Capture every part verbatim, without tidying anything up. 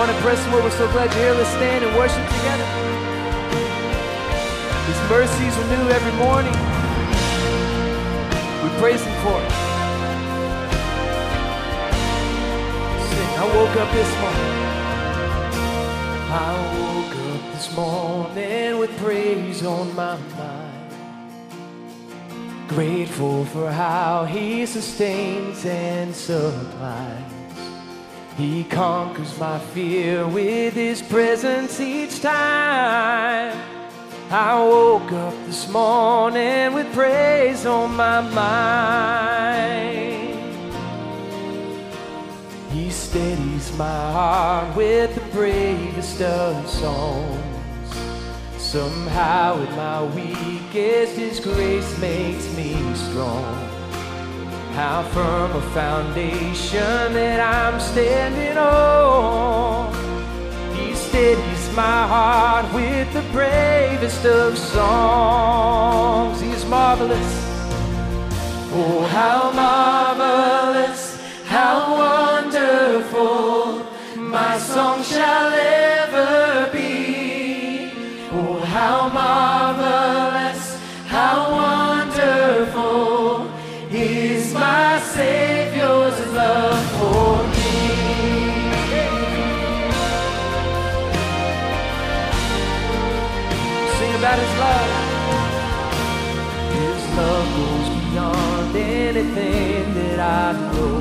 Morning, Prestonwood. We're so glad you're here. Let's stand and worship together. His mercies are new every morning. We praise Him for it. Sing. I woke up this morning. I woke up this morning with praise on my mind. Grateful for how He sustains and supplies. He conquers my fear with His presence each time. I woke up this morning with praise on my mind. He steadies my heart with the bravest of songs. Somehow at my weakest His grace makes me strong. How firm a foundation that I'm standing on. He steadies my heart with the bravest of songs. He is marvelous. Oh, how marvelous, how wonderful, my song shall ever be. Oh, how marvelous, how wonderful is my Savior's love for me. Sing about His love. His love goes beyond anything that I know.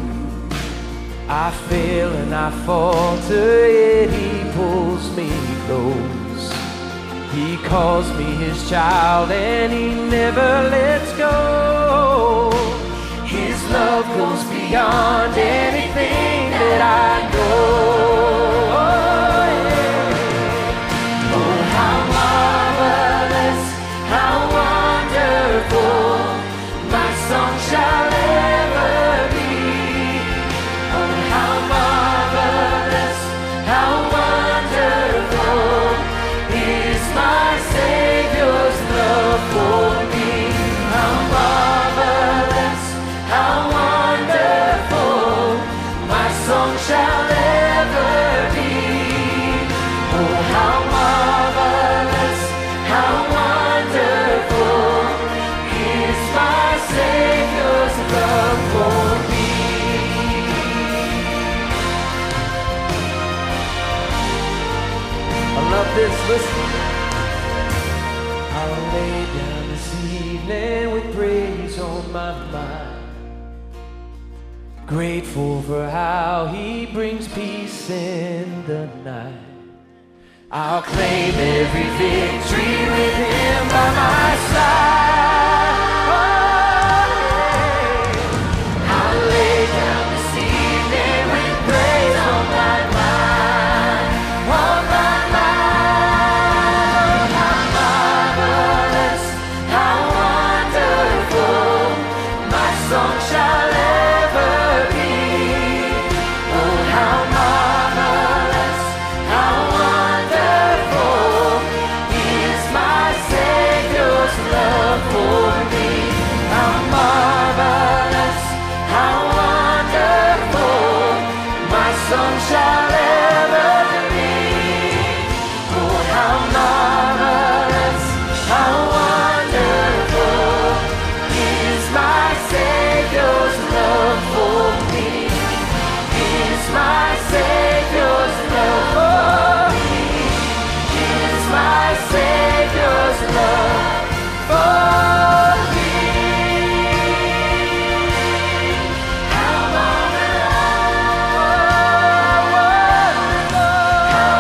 I fail and I falter, yet He pulls me close. He calls me His child and He never lets go. His love goes beyond anything that I know. Oh, yeah. Oh, how marvelous, how wonderful, my song shall ever be. Oh, how marvelous, how wonderful is my Savior's love for me. How marvelous, how wonderful, my song shall ever be. Oh, how marvelous, how wonderful is my Savior's love for me. I love this, listen. I'll lay down this evening with praise on my mind. Grateful for how He brings peace in the night. I'll claim every victory with Him by my side. Oh, yeah. I'll lay down this evening with praise on my mind, on my mind. How marvelous, how wonderful, my song shall ever be. Oh, how marvelous, how wonderful is my Savior's love for me. How marvelous, how wonderful, my song shall ever be. Oh, how marvelous, how wonderful is my Savior's love for me. Is my Savior's love for me. Is my Savior's love for me. How wonderful, how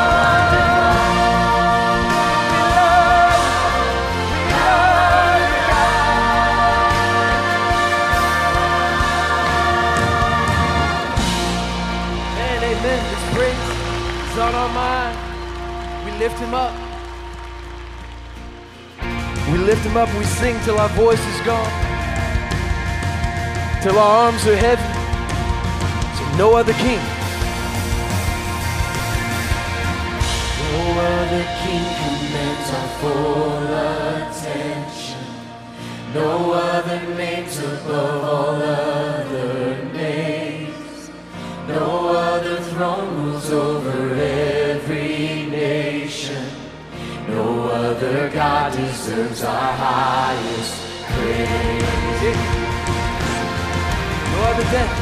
and amen. This praise is on our mind. We lift Him up. We lift Him up and we sing till our voice is gone, till our arms are heavy. So no other king, no other king commands our full attention. No other names above all other names. No other throne rules over deserves our highest praise. No other death,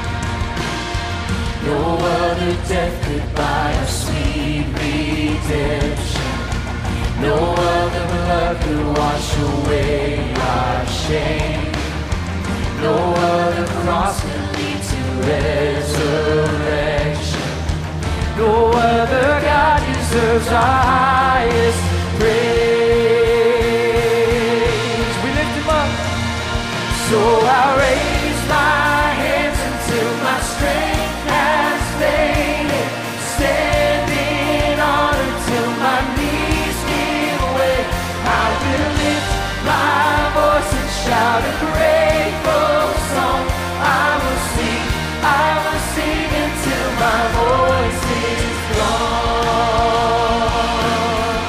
no other death could buy us sweet redemption. No other blood could wash away our shame. No other cross could lead to resurrection. No other God deserves our highest praise. We lift him up. So I raise my hands until my strength has faded. Stand in honor till my knees give way. I will lift my voice and shout a grateful song. I will sing, I will sing until my voice is gone.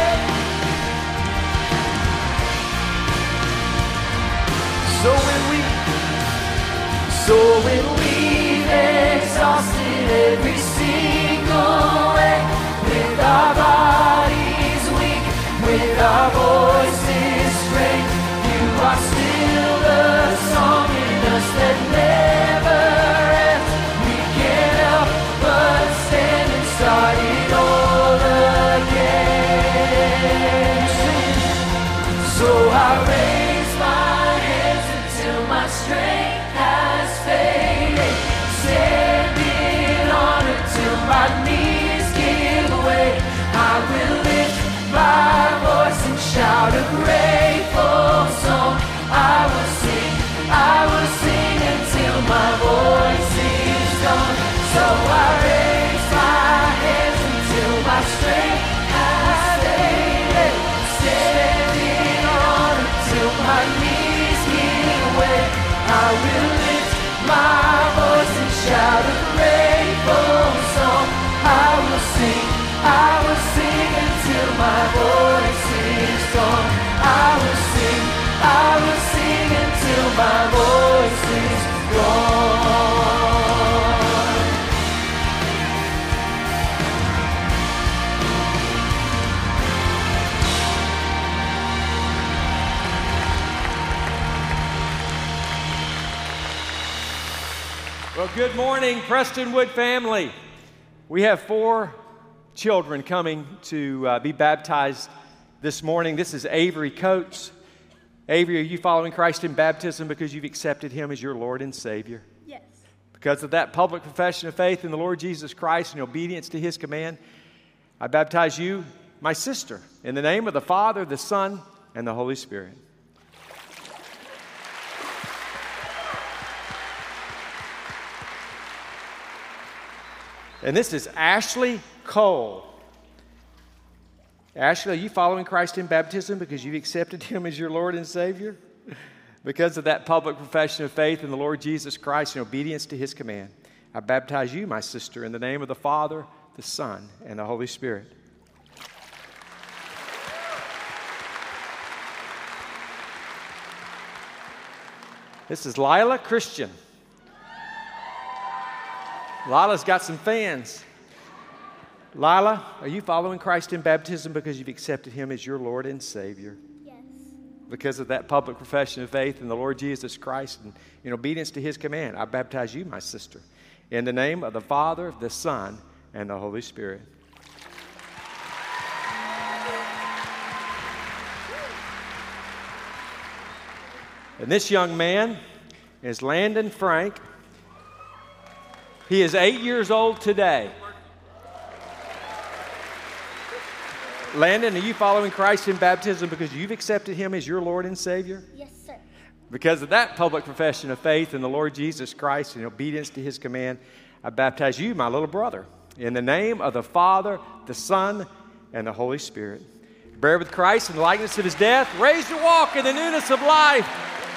So when we, so when we've exhausted every single way, with our bodies weak, with our voices strained, you are still the song in us that never ends. We can't help but stand and start it all again. So I raise my hands until my strength has faded. Stand in honor till my knees give way. I will lift my voice and shout a grateful song. I will sing, I will sing until my voice is gone. So I raise my hands until my strength has faded. Standing on until my knees give way. I will lift my voice and shout a grateful song. I will sing, I will sing until my voice is gone. I will sing, I will sing until my voice is gone. Well, good morning, Prestonwood family. We have four children coming to uh, be baptized this morning. This is Avery Coates. Avery, are you following Christ in baptism because you've accepted him as your Lord and Savior? Yes. Because of that public profession of faith in the Lord Jesus Christ and obedience to his command, I baptize you, my sister, in the name of the Father, the Son, and the Holy Spirit. And this is Ashley Cole. Ashley, are you following Christ in baptism because you've accepted him as your Lord and Savior? Because of that public profession of faith in the Lord Jesus Christ and obedience to his command, I baptize you, my sister, in the name of the Father, the Son, and the Holy Spirit. This is Lila Christian. Lila's got some fans. Lila, are you following Christ in baptism because you've accepted him as your Lord and Savior? Yes. Because of that public profession of faith in the Lord Jesus Christ and in obedience to his command, I baptize you, my sister, in the name of the Father, the Son, and the Holy Spirit. And this young man is Landon Frank. He is eight years old today. Landon, are you following Christ in baptism because you've accepted him as your Lord and Savior? Yes, sir. Because of that public profession of faith in the Lord Jesus Christ and obedience to his command, I baptize you, my little brother, in the name of the Father, the Son, and the Holy Spirit. Buried with Christ in the likeness of his death, raised to walk in the newness of life.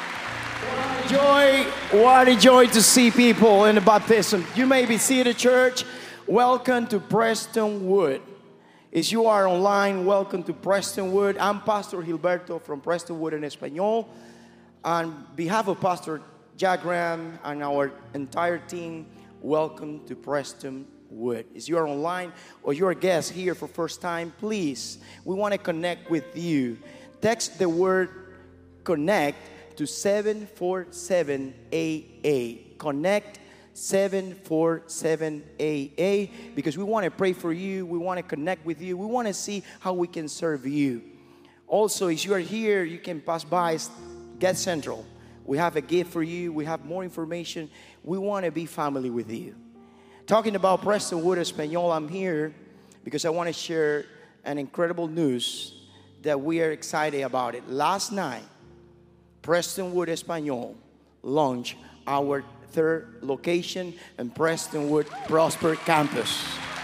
Joy, what a joy to see people in the baptism. You may be seated, church. Welcome to Prestonwood. As you are online, welcome to Prestonwood. I'm Pastor Gilberto from Prestonwood en Español. On behalf of Pastor Jack Graham and our entire team, welcome to Prestonwood. As you are online or you're a guest here for first time, please, we want to connect with you text the word connect to seven four seven eight eight. Connect seven four seven eight eight, because we want to pray for you. We want to connect with you. We want to see how we can serve you. Also, if you are here, you can pass by Get Central. We have a gift for you. We have more information. We want to be family with you. Talking about Prestonwood Espanol, I'm here because I want to share an incredible news that we are excited about it. Last night, Prestonwood Espanol launched our third location in Prestonwood Prosper Campus.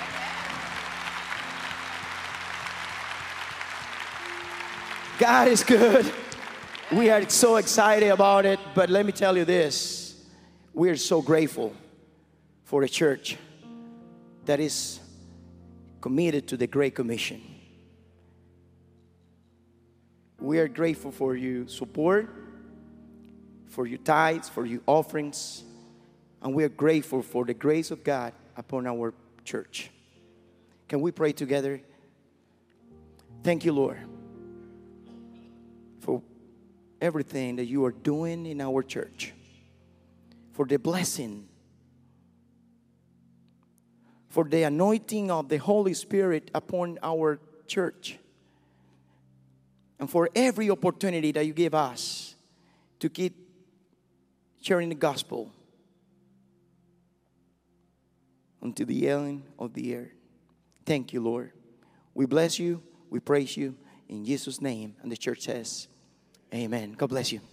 God is good. We are so excited about it, but let me tell you this. We are so grateful for a church that is committed to the Great Commission. We are grateful for your support, for your tithes, for your offerings, and we are grateful for the grace of God upon our church. Can we pray together? Thank you, Lord, for everything that you are doing in our church, for the blessing, for the anointing of the Holy Spirit upon our church, and for every opportunity that you give us to keep sharing the gospel unto the end of the earth. Thank you, Lord. We bless you. We praise you. In Jesus' name. And the church says, amen. God bless you.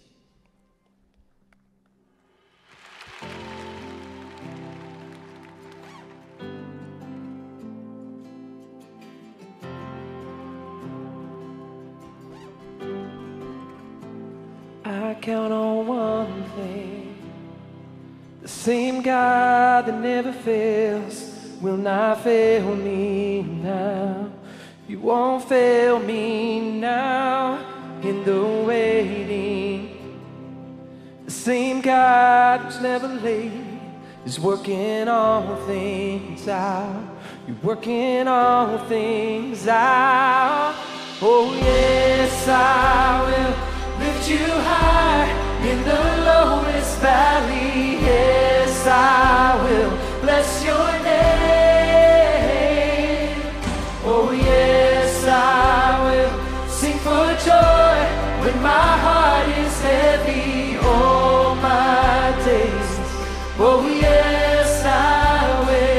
I count on one thing. The same God that never fails will not fail me now. You won't fail me now in the waiting. The same God who's never late is working all things out. You're working all things out. Oh yes, I will lift you high in the lowest valley. Yes, I will bless your name. Oh yes, I will sing for joy when my heart is heavy all my days. Oh yes, I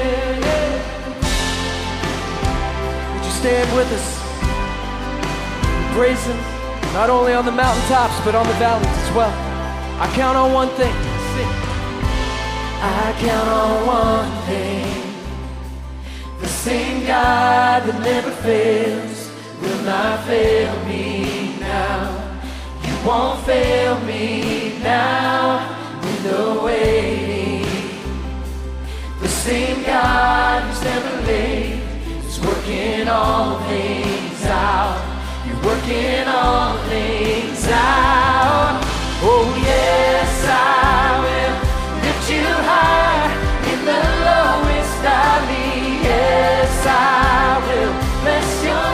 will. Would you stand with us? Praise Him, not only on the mountaintops, but on the valleys as well. I count on one thing. Sing. I count on one thing. The same God that never fails will not fail me now. You won't fail me now in the waiting. The same God who's never late is working all things out. You're working all things out. Oh yes, I will lift you high in the lowest valley. Yes, I will bless your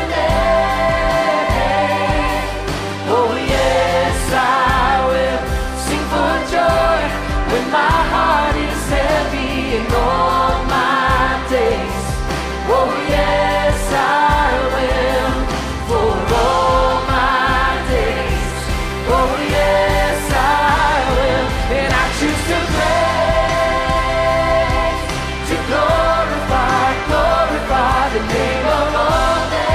name. Oh yes, I will sing for joy when my heart is heavy in all my days. Oh yes, I will for all my days. Oh yes, I will, and I choose to praise, to glorify, glorify the name of all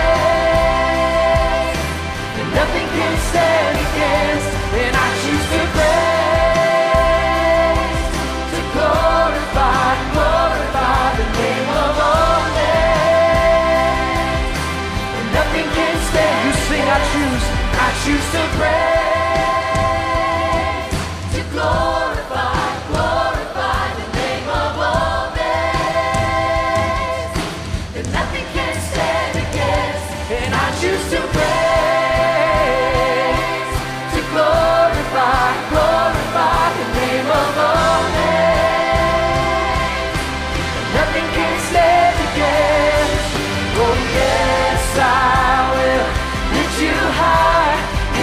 days. And nothing can stand against, and I choose to praise, to glorify, glorify the name of all days. And nothing can stand. You sing, I choose, I choose to praise, to glorify, glorify the name of all days. And nothing can stand against, and I choose to praise, to glorify, glorify the name of all days. And nothing can stand against. Oh yes, I will lift you high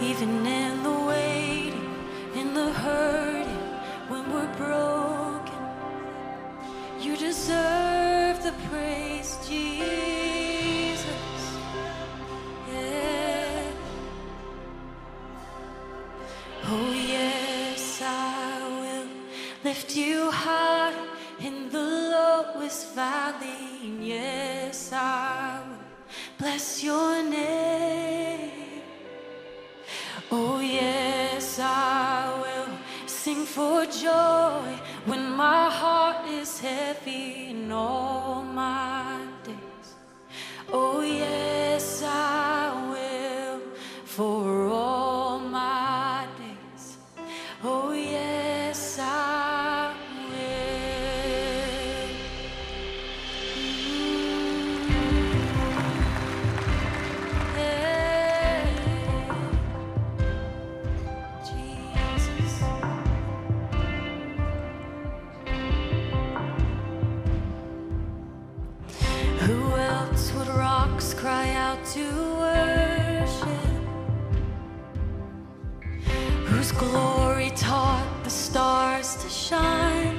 even in the waiting, in the hurting, when we're broken. You deserve the praise, Jesus. Yeah. Oh yes, I will lift you high in the lowest valley. And yes, I will bless your name. Oh yes, I will sing for joy when my heart is heavy in all my days. Oh yes, I will for all my days. Oh yes, I will. Mm. Yeah. Jesus. Who else would rocks cry out to worship? Whose glory taught the stars to shine?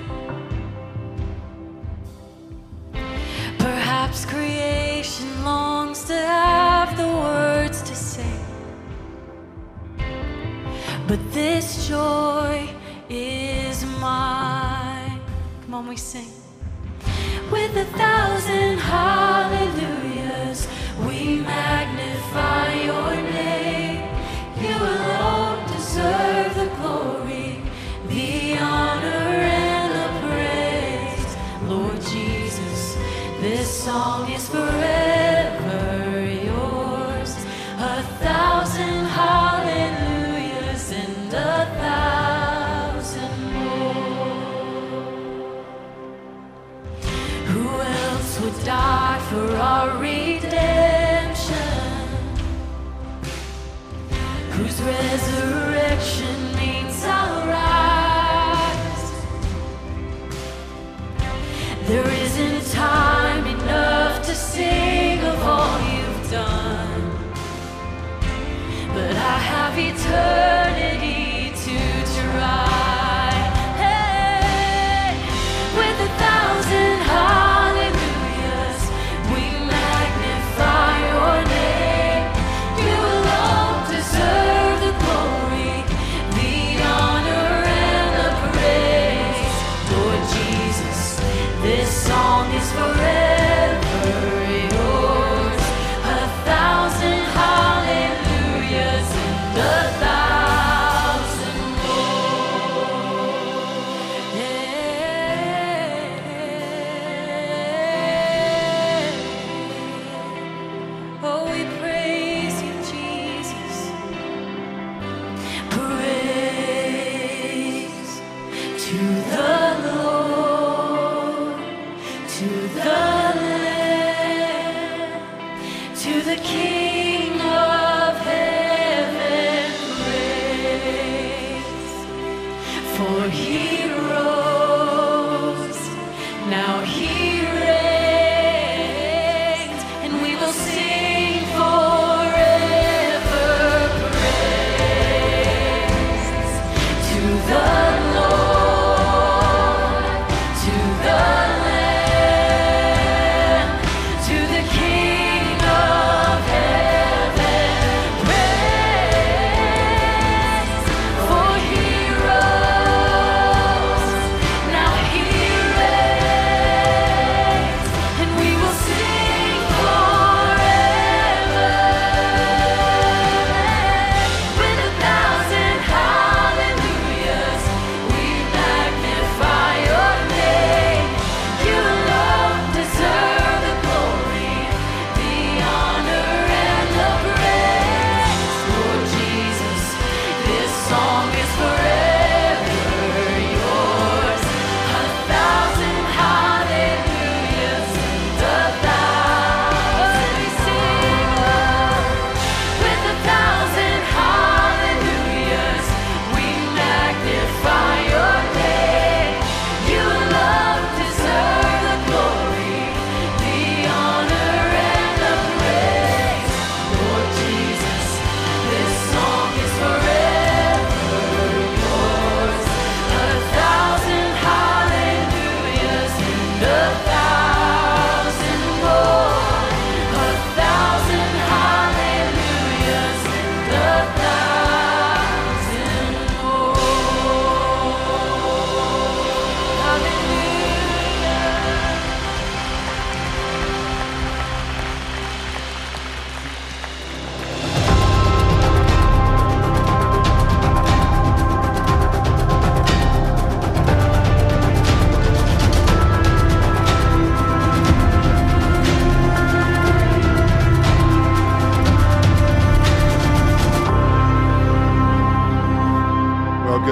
Perhaps creation longs to have the words to say, but this joy is mine. Come on, we sing. With a thousand hallelujahs, we magnify your name. You alone deserve the glory, the honor, and the praise. Lord Jesus, this song is forever yours. A thousand hallelujahs and a thousand more. Who else would die for our redemption? Whose resurrection means I'll rise. There isn't time enough to sing of all you've done, but I have eternity to try. Hey, with a thousand hallelujahs, we magnify your name. You alone deserve the glory, the honor, and the praise. Lord Jesus, this song is forever yours. A thousand hallelujahs and a thousand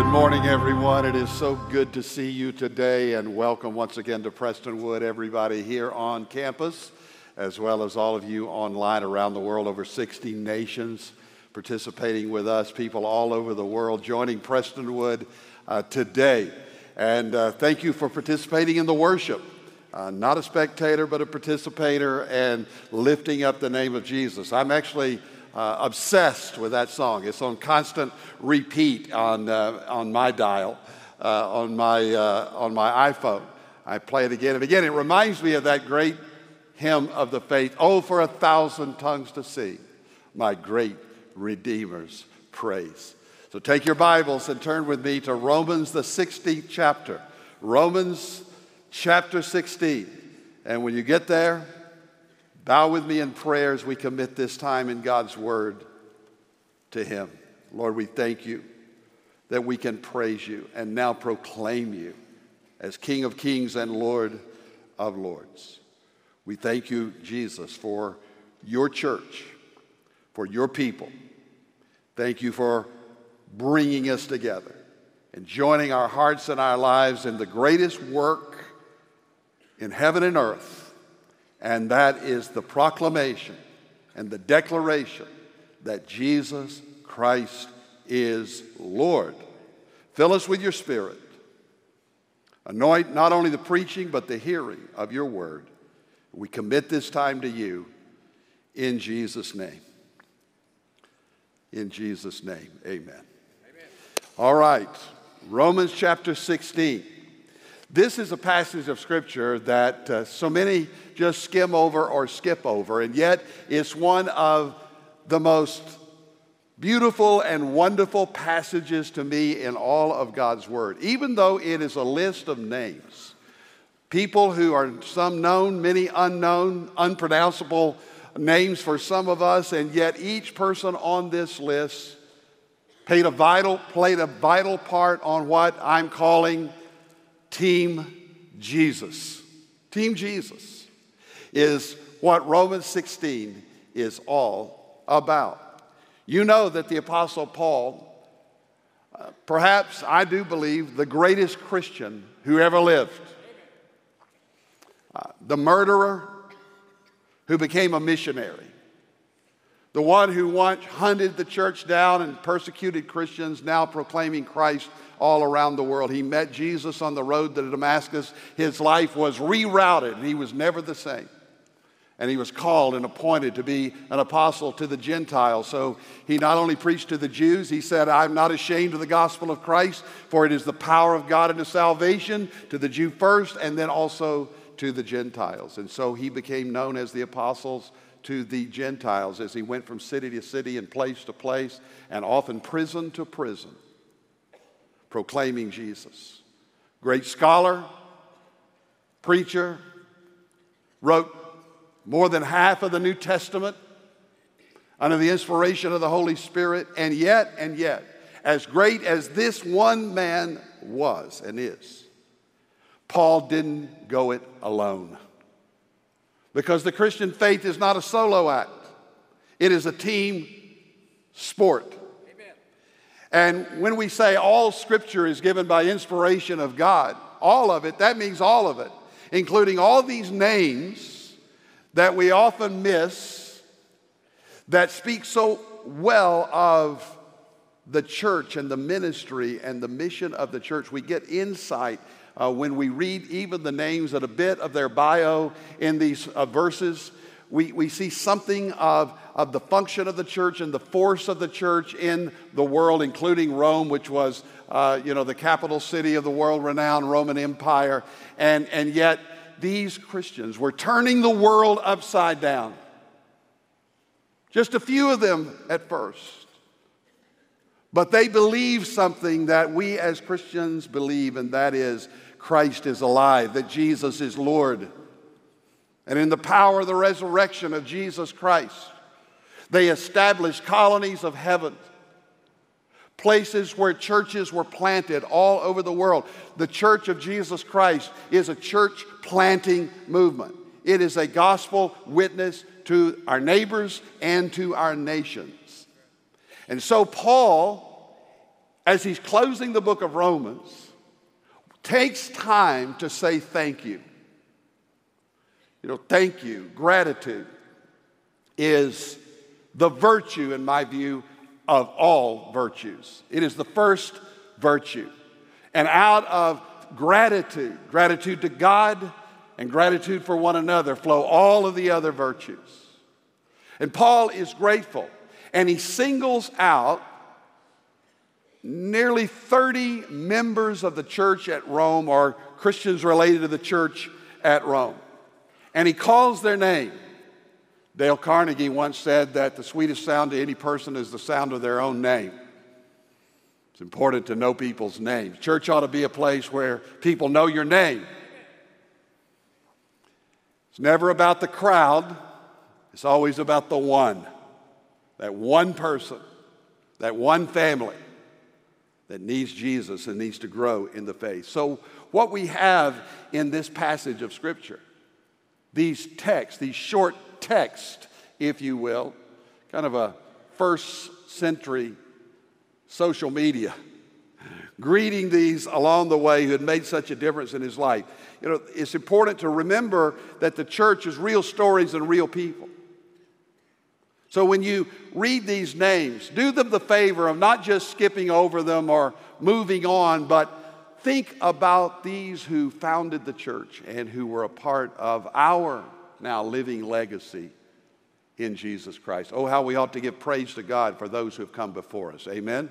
Good morning, everyone. It is so good to see you today, and welcome once again to Prestonwood, everybody here on campus, as well as all of you online around the world, over sixty nations participating with us, people all over the world joining Prestonwood uh, today. And uh, thank you for participating in the worship. Uh, not a spectator, but a participator, and lifting up the name of Jesus. I'm actually Uh, obsessed with that song. It's on constant repeat on uh, on my dial, uh, on my uh, on my iPhone. I play it again and again. It reminds me of that great hymn of the faith. Oh, for a thousand tongues to sing my great Redeemer's praise. So take your Bibles and turn with me to Romans, the sixteenth chapter. Romans chapter sixteen. And when you get there, bow with me in prayer as we commit this time in God's Word to Him. Lord, we thank you that we can praise you and now proclaim you as King of Kings and Lord of Lords. We thank you, Jesus, for your church, for your people. Thank you for bringing us together and joining our hearts and our lives in the greatest work in heaven and earth. And that is the proclamation and the declaration that Jesus Christ is Lord. Fill us with your Spirit. Anoint not only the preaching, but the hearing of your word. We commit this time to you in Jesus' name. In Jesus' name, amen. Amen. All right, Romans chapter sixteen. This is a passage of Scripture that uh, so many just skim over or skip over, and yet it's one of the most beautiful and wonderful passages to me in all of God's Word, even though it is a list of names. People who are some known, many unknown, unpronounceable names for some of us, and yet each person on this list played a vital, played a vital part on what I'm calling Team Jesus. Team Jesus is what Romans sixteen is all about. You know that the Apostle Paul, uh, perhaps I do believe the greatest Christian who ever lived, uh, the murderer who became a missionary, the one who once hunted the church down and persecuted Christians, now proclaiming Christ all around the world. He met Jesus on the road to Damascus. His life was rerouted, and he was never the same. And he was called and appointed to be an apostle to the Gentiles. So he not only preached to the Jews, he said, I'm not ashamed of the gospel of Christ, for it is the power of God unto salvation, to the Jew first, and then also to the Gentiles. And so he became known as the apostles to the Gentiles as he went from city to city and place to place, and often prison to prison, proclaiming Jesus. Great scholar, preacher, wrote more than half of the New Testament under the inspiration of the Holy Spirit, and yet, and yet, as great as this one man was and is, Paul didn't go it alone. Because the Christian faith is not a solo act. It is a team sport. Amen. And when we say all Scripture is given by inspiration of God, all of it, that means all of it, including all these names that we often miss that speak so well of the church and the ministry and the mission of the church. We get insight Uh, when we read even the names and a bit of their bio in these uh, verses. We, we see something of, of the function of the church and the force of the church in the world, including Rome, which was uh, you know, the capital city of the world-renowned Roman Empire. And, and yet these Christians were turning the world upside down. Just a few of them at first. But they believe something that we as Christians believe, and that is Christ is alive, that Jesus is Lord. And in the power of the resurrection of Jesus Christ, they established colonies of heaven, places where churches were planted all over the world. The Church of Jesus Christ is a church planting movement. It is a gospel witness to our neighbors and to our nations. And so Paul, as he's closing the book of Romans, takes time to say thank you. You know, thank you, gratitude is the virtue, in my view, of all virtues. It is the first virtue. And out of gratitude, gratitude to God and gratitude for one another, flow all of the other virtues. And Paul is grateful, and he singles out nearly thirty members of the church at Rome, or Christians related to the church at Rome. And he calls their name. Dale Carnegie once said that the sweetest sound to any person is the sound of their own name. It's important to know people's names. Church ought to be a place where people know your name. It's never about the crowd. It's always about the one. That one person, that one family that needs Jesus and needs to grow in the faith. So what we have in this passage of Scripture, these texts, these short texts, if you will, kind of a first century social media, greeting these along the way who had made such a difference in his life. You know, it's important to remember that the church is real stories and real people. So when you read these names, do them the favor of not just skipping over them or moving on, but think about these who founded the church and who were a part of our now living legacy in Jesus Christ. Oh, how we ought to give praise to God for those who have come before us. Amen?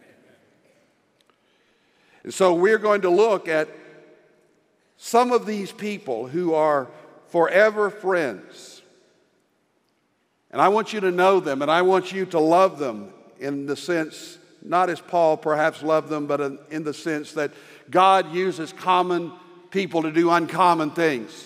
And so we're going to look at some of these people who are forever friends. And I want you to know them, and I want you to love them in the sense, not as Paul perhaps loved them, but in, in the sense that God uses common people to do uncommon things.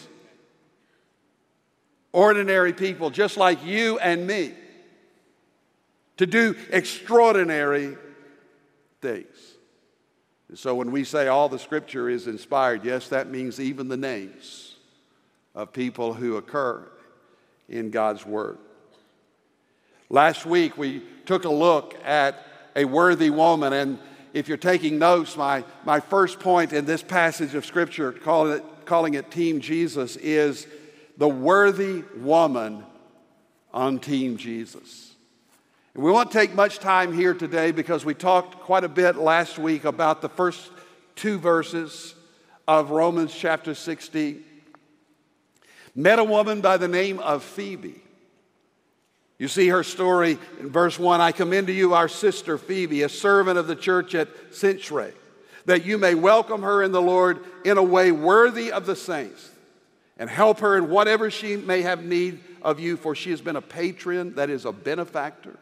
Ordinary people, just like you and me, to do extraordinary things. And so when we say all the Scripture is inspired, yes, that means even the names of people who occur in God's Word. Last week, we took a look at a worthy woman, and if you're taking notes, my, my first point in this passage of Scripture, calling it, calling it Team Jesus, is the worthy woman on Team Jesus. And we won't take much time here today because we talked quite a bit last week about the first two verses of Romans chapter sixteen. Met a woman by the name of Phoebe. You see her story in verse one. I commend to you our sister Phoebe, a servant of the church at Cenchreae, that you may welcome her in the Lord in a way worthy of the saints, and help her in whatever she may have need of you, for she has been a patron, that is a benefactor,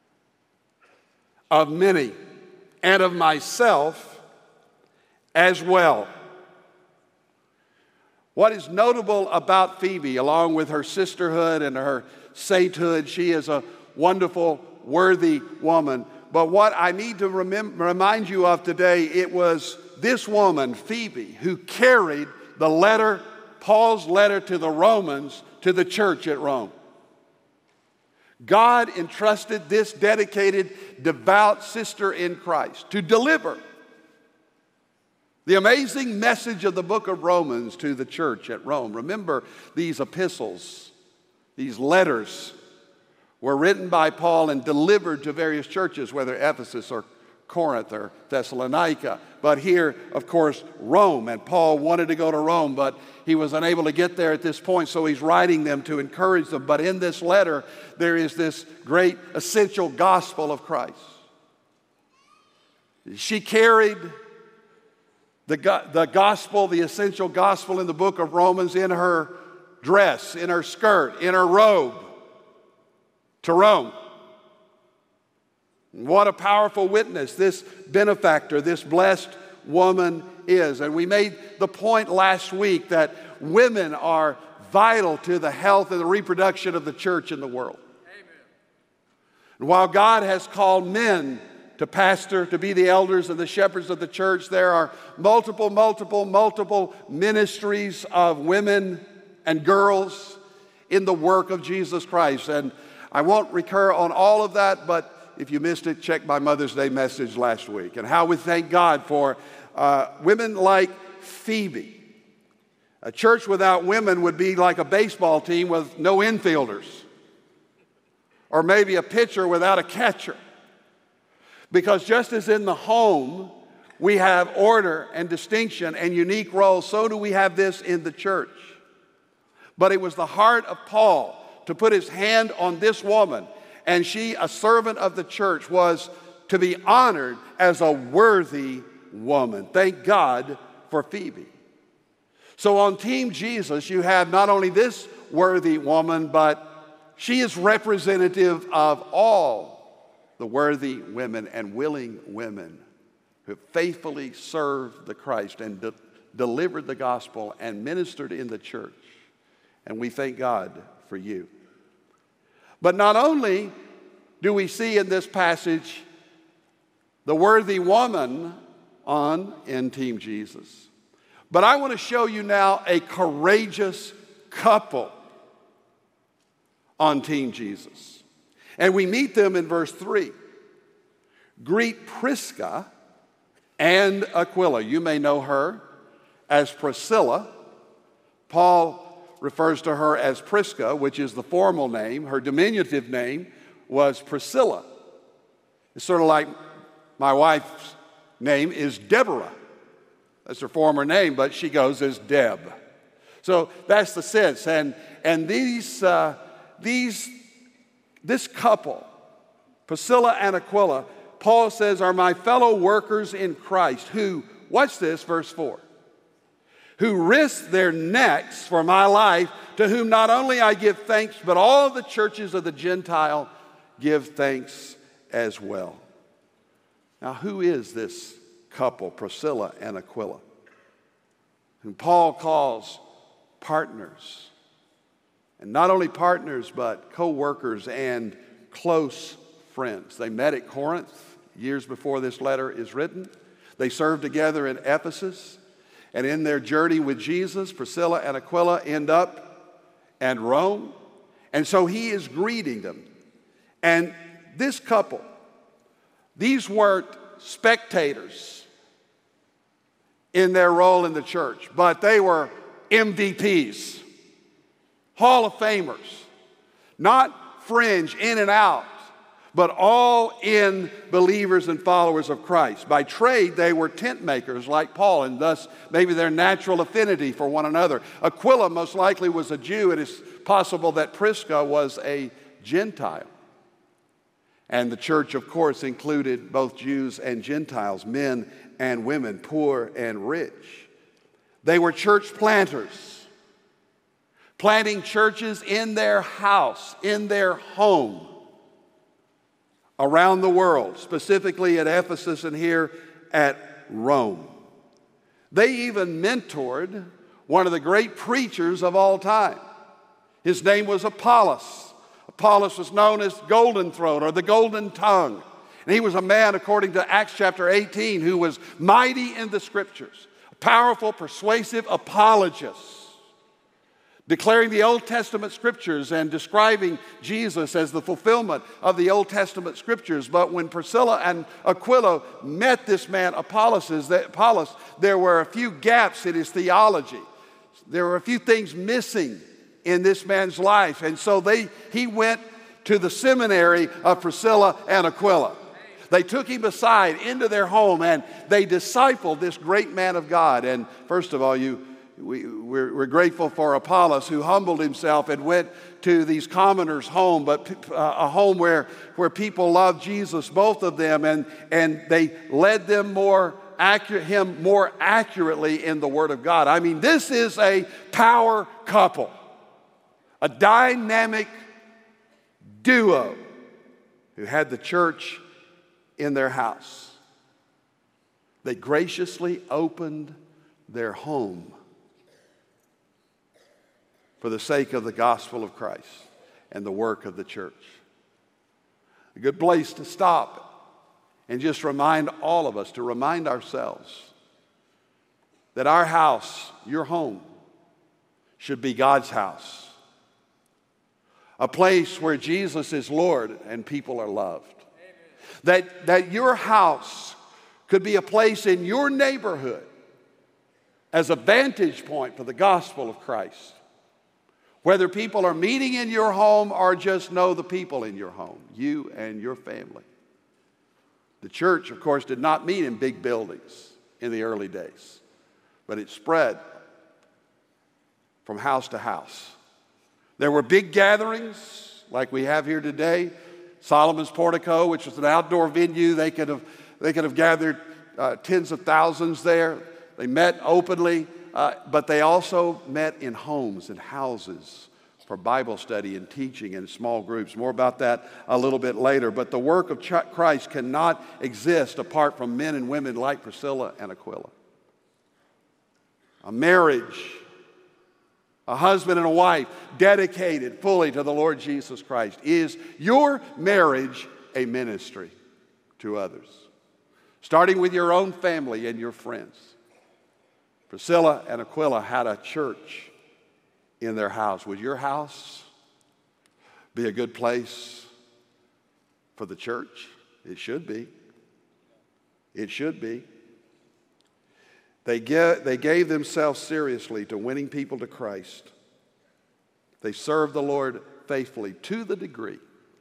of many, and of myself as well. What is notable about Phoebe, along with her sisterhood and her sainthood, she is a wonderful, worthy woman. But what I need to remember, remind you of today, it was this woman, Phoebe, who carried the letter, Paul's letter to the Romans, to the church at Rome. God entrusted this dedicated, devout sister in Christ to deliver the amazing message of the book of Romans to the church at Rome. Remember, these epistles, these letters were written by Paul and delivered to various churches, whether Ephesus or Corinth or Thessalonica. But here, of course, Rome. And Paul wanted to go to Rome, but he was unable to get there at this point, so he's writing them to encourage them. But in this letter, there is this great essential gospel of Christ. She carried the, go- the gospel, the essential gospel in the book of Romans in her dress, in her skirt, in her robe to Rome. What a powerful witness this benefactor, this blessed woman is. And we made the point last week that women are vital to the health and the reproduction of the church in the world. Amen. And while God has called men to pastor, to be the elders and the shepherds of the church, there are multiple, multiple, multiple ministries of women and girls in the work of Jesus Christ. And I won't recur on all of that, but if you missed it, check my Mother's Day message last week, and how we thank God for uh, women like Phoebe. A church without women would be like a baseball team with no infielders, or maybe a pitcher without a catcher. Because just as in the home, we have order and distinction and unique roles, so do we have this in the church. But it was the heart of Paul to put his hand on this woman, and she, a servant of the church, was to be honored as a worthy woman. Thank God for Phoebe. So on Team Jesus, you have not only this worthy woman, but she is representative of all the worthy women and willing women who faithfully served the Christ and de- delivered the gospel and ministered in the church. And we thank God for you. But not only do we see in this passage the worthy woman on in Team Jesus, but I want to show you now a courageous couple on Team Jesus. And we meet them in verse three. Greet Prisca and Aquila. You may know her as Priscilla. Paul refers to her as Prisca, which is the formal name. Her diminutive name was Priscilla. It's sort of like my wife's name is Deborah. That's her former name, but she goes as Deb. So that's the sense. And, and these, uh, these, this couple, Priscilla and Aquila, Paul says, are my fellow workers in Christ who, watch this, verse four, who risked their necks for my life, to whom not only I give thanks, but all the churches of the Gentile give thanks as well. Now, who is this couple, Priscilla and Aquila, whom Paul calls partners? And not only partners, but co-workers and close friends. They met at Corinth years before this letter is written. They served together in Ephesus. And in their journey with Jesus, Priscilla and Aquila end up at Rome. And so he is greeting them. And this couple, these weren't spectators in their role in the church, but they were M V Ps, Hall of Famers, not fringe, in and out, but all in believers and followers of Christ. By trade, they were tent makers like Paul, and thus maybe their natural affinity for one another. Aquila most likely was a Jew. It is possible that Prisca was a Gentile. And the church, of course, included both Jews and Gentiles, men and women, poor and rich. They were church planters, planting churches in their house, in their home, around the world, specifically at Ephesus and here at Rome. They even mentored one of the great preachers of all time. His name was Apollos. Apollos was known as Golden Throat or the Golden Tongue. And he was a man, according to Acts chapter eighteen, who was mighty in the scriptures, a powerful, persuasive apologist, declaring the Old Testament scriptures and describing Jesus as the fulfillment of the Old Testament scriptures. But when Priscilla and Aquila met this man, Apollos, Apollos, there were a few gaps in his theology. There were a few things missing in this man's life. And so they, he went to the seminary of Priscilla and Aquila. They took him aside into their home and they discipled this great man of God. And first of all, you We, we're, we're grateful for Apollos, who humbled himself and went to these commoners' home, but uh, a home where, where people loved Jesus, both of them, and, and they led them more accurate, him more accurately in the Word of God. I mean, this is a power couple, a dynamic duo who had the church in their house. They graciously opened their home for the sake of the gospel of Christ and the work of the church. A good place to stop and just remind all of us, to remind ourselves that our house, your home, should be God's house. A place where Jesus is Lord and people are loved. Amen. That, that your house could be a place in your neighborhood as a vantage point for the gospel of Christ. Whether people are meeting in your home or just know the people in your home, you and your family. The church, of course, did not meet in big buildings in the early days, but it spread from house to house. There were big gatherings like we have here today. Solomon's Portico, which was an outdoor venue, they could have, they could have gathered uh, tens of thousands there. They met openly, uh, but they also met in homes and houses for Bible study and teaching in small groups. More about that a little bit later. But the work of Christ cannot exist apart from men and women like Priscilla and Aquila. A marriage, a husband and a wife dedicated fully to the Lord Jesus Christ. Is your marriage a ministry to others? Starting with your own family and your friends. Priscilla and Aquila had a church in their house. Would your house be a good place for the church? It should be. It should be. They, get, they gave themselves seriously to winning people to Christ. They served the Lord faithfully to the degree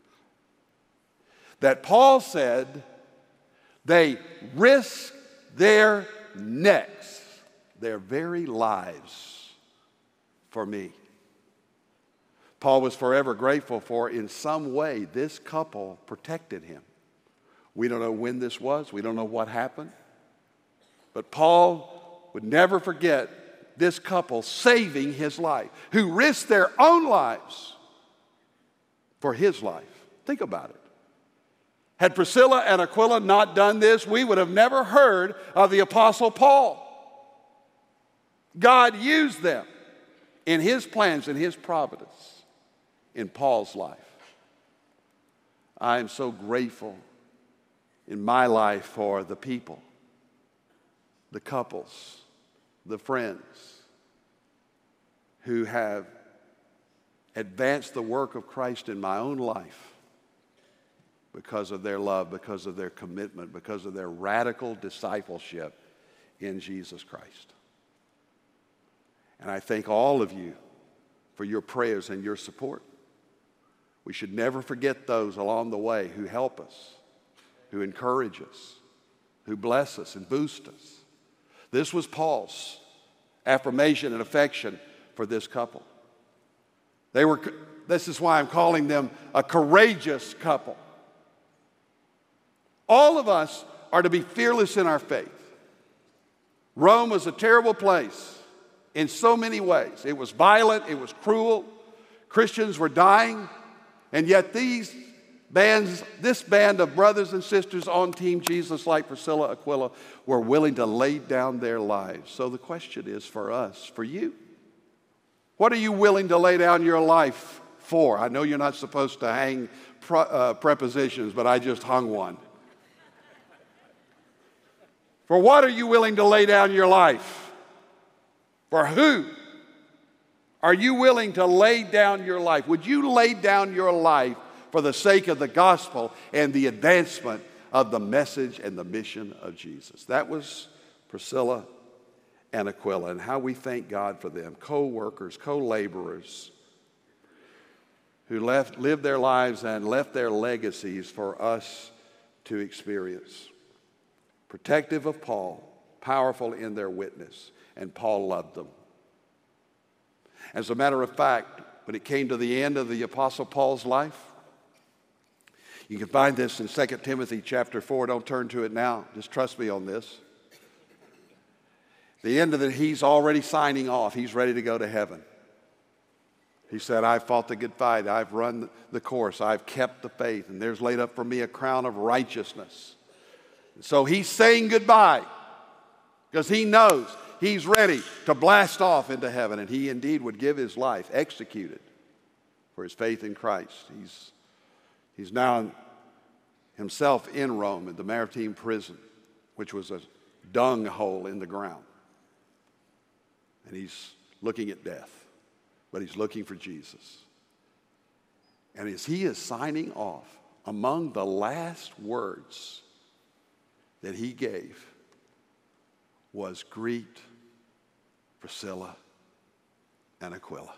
that Paul said they risked their necks, their very lives for me. Paul was forever grateful for, in some way, this couple protected him. We don't know when this was. We don't know what happened. But Paul would never forget this couple saving his life, who risked their own lives for his life. Think about it. Had Priscilla and Aquila not done this, we would have never heard of the Apostle Paul. God used them in his plans and his providence in Paul's life. I am so grateful in my life for the people, the couples, the friends who have advanced the work of Christ in my own life because of their love, because of their commitment, because of their radical discipleship in Jesus Christ. And I thank all of you for your prayers and your support. We should never forget those along the way who help us, who encourage us, who bless us and boost us. This was Paul's affirmation and affection for this couple. They were, this is why I'm calling them a courageous couple. All of us are to be fearless in our faith. Rome was a terrible place in so many ways. It was violent, it was cruel. Christians were dying, and yet these bands, this band of brothers and sisters on Team Jesus, like Priscilla, Aquila, were willing to lay down their lives. So the question is for us, for you, what are you willing to lay down your life for? I know you're not supposed to hang pro, uh, prepositions, but I just hung one. For what are you willing to lay down your life? For who are you willing to lay down your life? Would you lay down your life for the sake of the gospel and the advancement of the message and the mission of Jesus? That was Priscilla and Aquila, and how we thank God for them. Co-workers, co-laborers who left, lived their lives and left their legacies for us to experience. Protective of Paul, powerful in their witness, and Paul loved them. As a matter of fact, when it came to the end of the Apostle Paul's life, you can find this in Second Timothy chapter four. Don't turn to it now. Just trust me on this. The end of it, he's already signing off. He's ready to go to heaven. He said, I've fought the good fight. I've run the course. I've kept the faith. And there's laid up for me a crown of righteousness. So he's saying goodbye because he knows he's ready to blast off into heaven. And he indeed would give his life executed for his faith in Christ. He's, he's now himself in Rome in the Mamertine prison, which was a dung hole in the ground. And he's looking at death, but he's looking for Jesus. And as he is signing off among the last words that he gave was greet Priscilla and Aquila.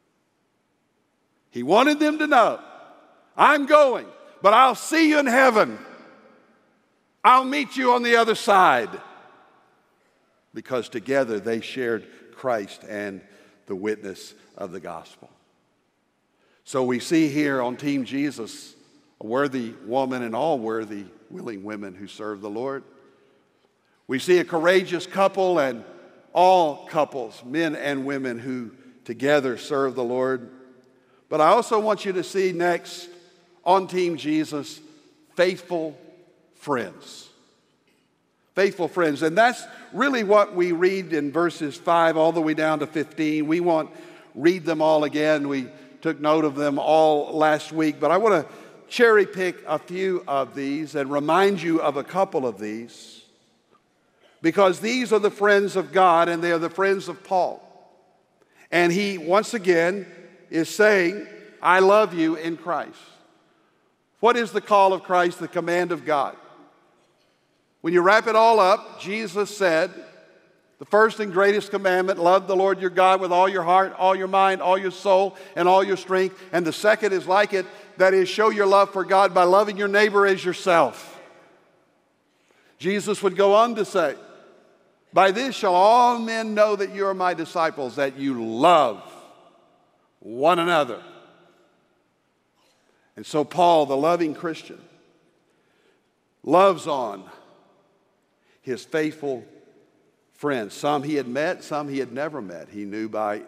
He wanted them to know, I'm going, but I'll see you in heaven. I'll meet you on the other side. Because together they shared Christ and the witness of the gospel. So we see here on Team Jesus a worthy woman and all worthy, willing women who serve the Lord. We see a courageous couple and all couples, men and women who together serve the Lord. But I also want you to see next on Team Jesus, faithful friends. Faithful friends. And that's really what we read in verses five all the way down to fifteen. We won't read them all again. We took note of them all last week. But I want to cherry pick a few of these and remind you of a couple of these. Because these are the friends of God and they are the friends of Paul. And he, once again, is saying, I love you in Christ. What is the call of Christ, the command of God? When you wrap it all up, Jesus said, the first and greatest commandment, love the Lord your God with all your heart, all your mind, all your soul, and all your strength. And the second is like it, that is, show your love for God by loving your neighbor as yourself. Jesus would go on to say, by this shall all men know that you are my disciples, that you love one another. And so Paul, the loving Christian, loves on his faithful friends. Some he had met, some he had never met. He knew by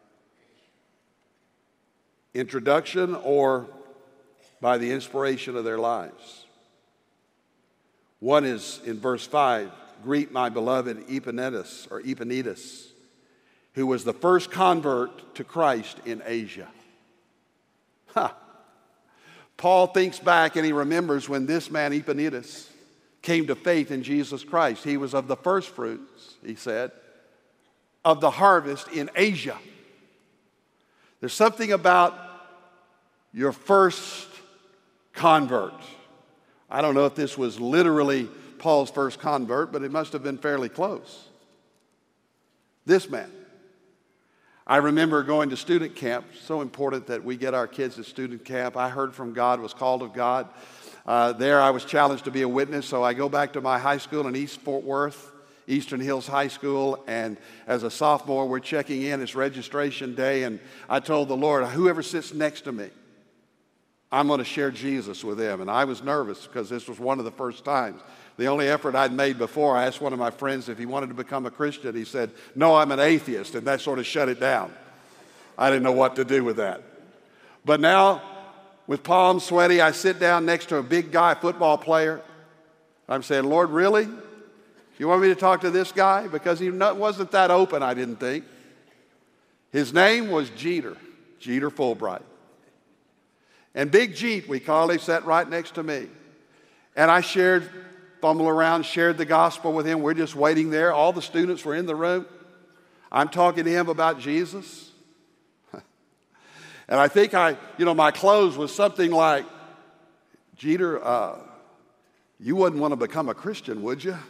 introduction or by the inspiration of their lives. One is in verse five, greet my beloved Epaenetus or Epaenetus, who was the first convert to Christ in Asia. Ha! Paul thinks back and he remembers when this man Epaenetus came to faith in Jesus Christ. He was of the first fruits, he said, of the harvest in Asia. There's something about your first convert. I don't know if this was literally Paul's first convert, but it must have been fairly close. This man. I remember going to student camp. So important that we get our kids to student camp. I heard from God, was called of God. Uh, there I was challenged to be a witness, so I go back to my high school in East Fort Worth, Eastern Hills High School, and as a sophomore, we're checking in. It's registration day, and I told the Lord, whoever sits next to me, I'm going to share Jesus with them. And I was nervous because this was one of the first times. The only effort I'd made before, I asked one of my friends if he wanted to become a Christian. He said, no, I'm an atheist, and that sort of shut it down. I didn't know what to do with that. But now, with palms sweaty, I sit down next to a big guy, football player. I'm saying, Lord, really? You want me to talk to this guy? Because he wasn't that open, I didn't think. His name was Jeter, Jeter Fulbright. And Big Jeet, we call him, sat right next to me. And I shared, fumbled around, shared the gospel with him. We're just waiting there. All the students were in the room. I'm talking to him about Jesus. And I think I, you know, my close was something like, Jeter, uh, you wouldn't want to become a Christian, would you?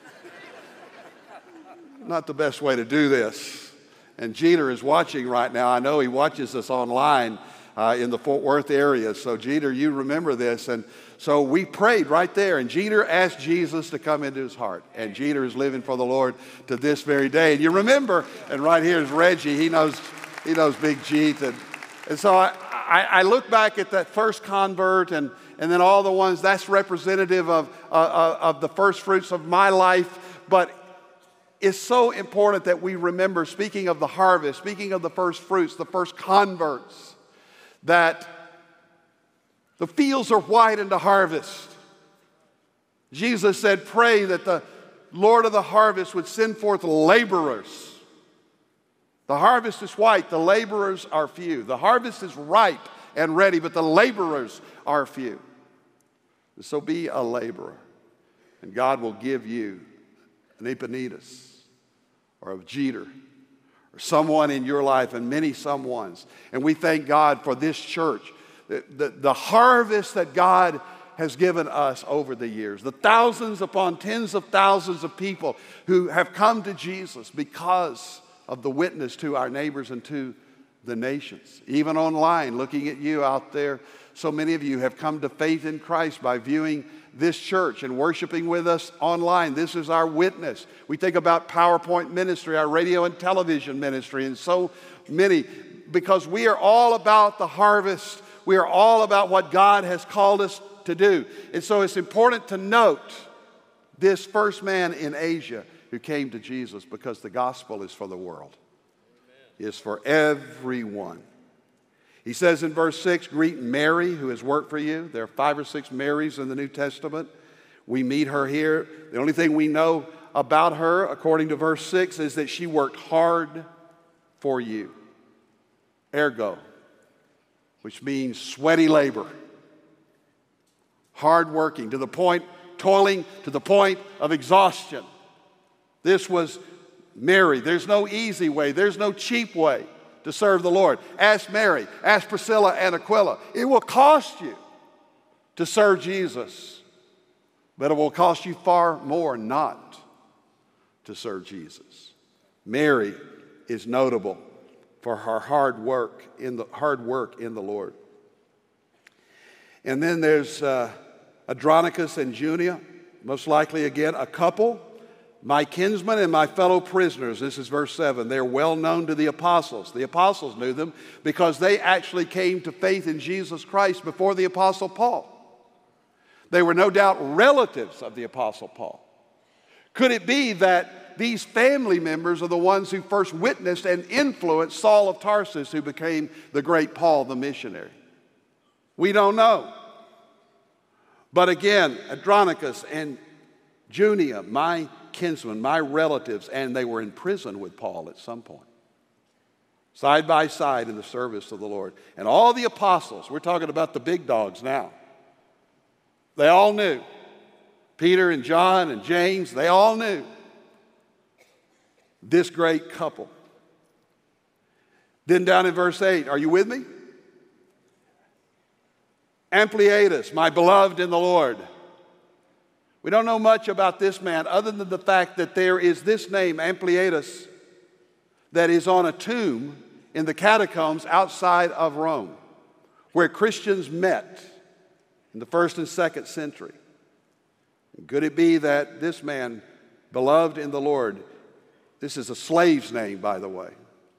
Not the best way to do this. And Jeter is watching right now. I know he watches us online uh, in the Fort Worth area. So Jeter, you remember this. And so we prayed right there. And Jeter asked Jesus to come into his heart. And Jeter is living for the Lord to this very day. And you remember, and right here is Reggie. He knows, he knows Big Jeet. And, and so I, I, I look back at that first convert and, and then all the ones, that's representative of, uh, of the first fruits of my life. But it's so important that we remember, speaking of the harvest, speaking of the first fruits, the first converts, that the fields are white unto harvest. Jesus said, pray that the Lord of the harvest would send forth laborers. The harvest is white, the laborers are few. The harvest is ripe and ready, but the laborers are few. So be a laborer, and God will give you an Epaenetus or a Jeter or someone in your life, and many someones. And we thank God for this church the, the, the harvest that God has given us over the years, the thousands upon tens of thousands of people who have come to Jesus because of the witness to our neighbors and to the nations. Even online, looking at you out there, so many of you have come to faith in Christ by viewing this church and worshiping with us online. This is our witness. We think about PowerPoint ministry, our radio and television ministry, and so many, because we are all about the harvest. We are all about what God has called us to do. And so it's important to note this first man in Asia who came to Jesus, because the gospel is for the world. Amen. It's for everyone. He says in verse six, greet Mary who has worked for you. There are five or six Marys in the New Testament. We meet her here. The only thing we know about her, according to verse six, is that she worked hard for you. Ergo, which means sweaty labor. Hard working to the point, toiling to the point of exhaustion. This was Mary. There's no easy way. There's no cheap way to serve the Lord. Ask Mary, ask Priscilla and Aquila. It will cost you to serve Jesus, but it will cost you far more not to serve Jesus. Mary is notable for her hard work in the hard work in the Lord. And then there's uh, Andronicus and Junia, most likely again a couple. My kinsmen and my fellow prisoners, this is verse seven, they're well known to the apostles. The apostles knew them because they actually came to faith in Jesus Christ before the apostle Paul. They were no doubt relatives of the apostle Paul. Could it be that these family members are the ones who first witnessed and influenced Saul of Tarsus, who became the great Paul the missionary? We don't know. But again, Andronicus and Junia, my kinsmen, my relatives, and they were in prison with Paul at some point, side by side in the service of the Lord. And all the apostles, we're talking about the big dogs now, they all knew. Peter and John and James, they all knew this great couple. Then down in verse eight, are you with me? Ampliatus, my beloved in the Lord. We don't know much about this man other than the fact that there is this name, Ampliatus, that is on a tomb in the catacombs outside of Rome, where Christians met in the first and second century. Could it be that this man, beloved in the Lord, this is a slave's name, by the way,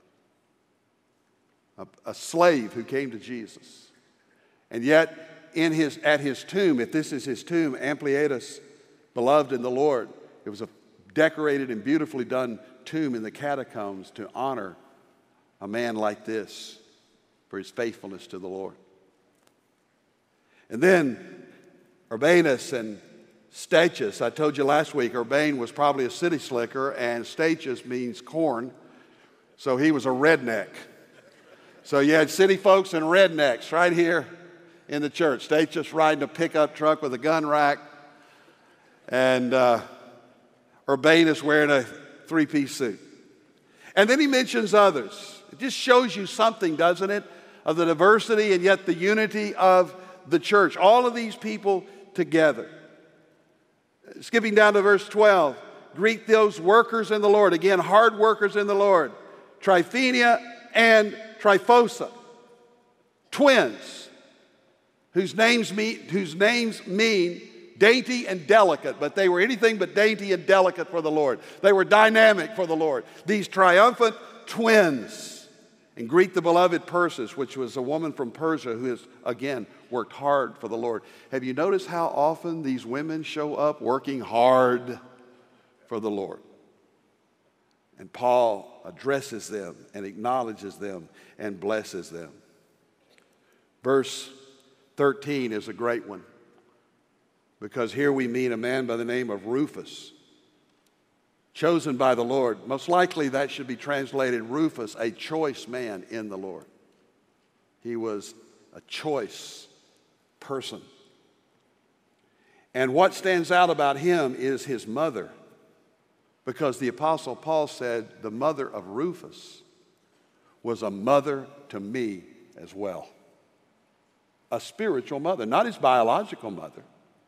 a, a slave who came to Jesus. And yet, in his, at his tomb, if this is his tomb, Ampliatus, beloved in the Lord, it was a decorated and beautifully done tomb in the catacombs to honor a man like this for his faithfulness to the Lord. And then Urbanus and Stachys. I told you last week, Urban was probably a city slicker, and Stachys means corn, so he was a redneck. So you had city folks and rednecks right here in the church. Stachys riding a pickup truck with a gun rack, and uh, Urbanus wearing a three-piece suit. And then he mentions others. It just shows you something, doesn't it, of the diversity and yet the unity of the church. All of these people together. Skipping down to verse twelve, greet those workers in the Lord. Again, hard workers in the Lord. Tryphenia and Tryphosa, twins, whose names mean, whose names mean dainty and delicate, but they were anything but dainty and delicate for the Lord. They were dynamic for the Lord. These triumphant twins. And greet the beloved Persis, which was a woman from Persia who has, again, worked hard for the Lord. Have you noticed how often these women show up working hard for the Lord? And Paul addresses them and acknowledges them and blesses them. Verse thirteen is a great one, because here we meet a man by the name of Rufus, chosen by the Lord. Most likely that should be translated Rufus, a choice man in the Lord. He was a choice person. And what stands out about him is his mother, because the Apostle Paul said the mother of Rufus was a mother to me as well. a spiritual mother, not his biological mother.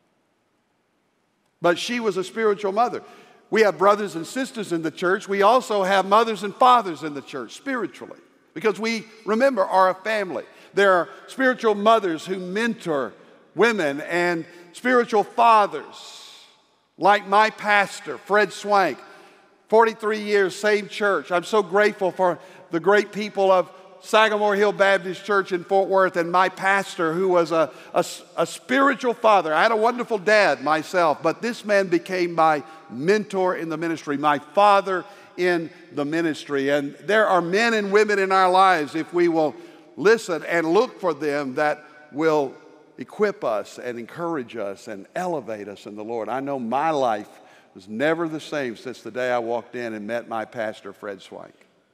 But she was a spiritual mother. We have brothers and sisters in the church. We also have mothers and fathers in the church spiritually, because we, remember, are a family. There are spiritual mothers who mentor women and spiritual fathers like my pastor, Fred Swank, forty-three years, same church. I'm so grateful for the great people of Sagamore Hill Baptist Church in Fort Worth, and my pastor, who was a, a, a spiritual father. I had a wonderful dad myself, but this man became my mentor in the ministry, my father in the ministry. And there are men and women in our lives, if we will listen and look for them, that will equip us and encourage us and elevate us in the Lord. I know my life was never the same since the day I walked in and met my pastor, Fred Swank.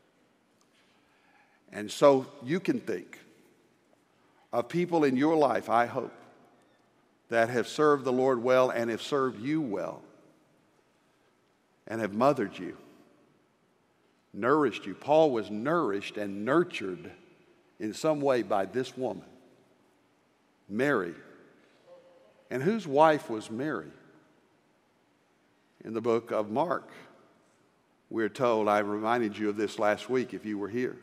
And so you can think of people in your life, I hope, that have served the Lord well and have served you well and have mothered you, nourished you. Paul was nourished and nurtured in some way by this woman, Mary. And whose wife was Mary? In the book of Mark, we're told, I reminded you of this last week if you were here,